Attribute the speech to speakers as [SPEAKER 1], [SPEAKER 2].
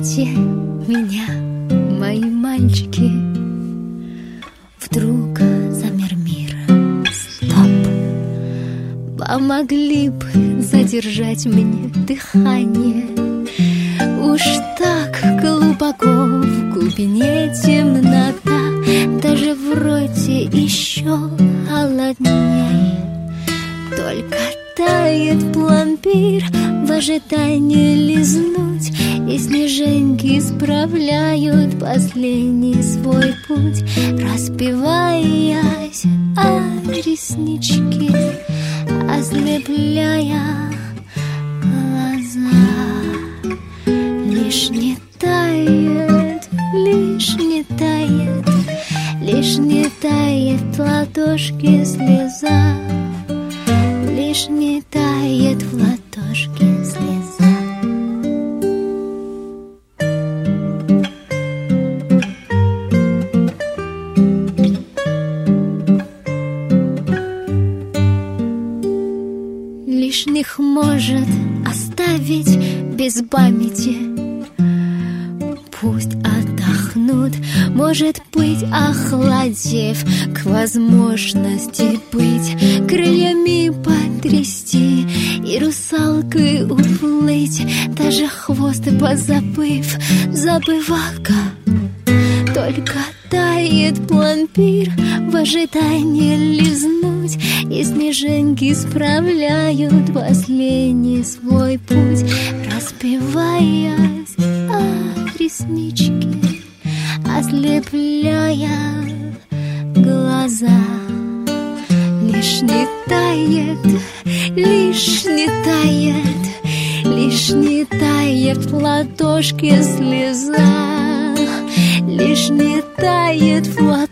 [SPEAKER 1] Простите меня, мои мальчики. Вдруг замер мир. Стоп. Помогли бы задержать мне дыхание. Уж так глубоко в глубине темнота, даже в роте еще холодней. Только тает пломбир в ожидании лизнуть, и снежинки справляют последний свой путь, разбиваясь о реснички, ослепляя глаза. Лишь не тает, лишь не тает, лишь не тает в ладошке слеза. Лишь не тает в ладошке слеза. Лишних может оставить без памяти. Пусть отдохнут, может быть, охладев к возможности быть, крыльями потрясти и русалкой уплыть, даже хвост позабыв, забывалка. Только тает пломбир в ожидании лизнуть, и снежинки справляют последний свой путь, разбиваясь о реснички, ослепляя глаза. Лишь не тает, лишь не тает, лишь не тает в ладошке слеза. Лишь не тает в ладошке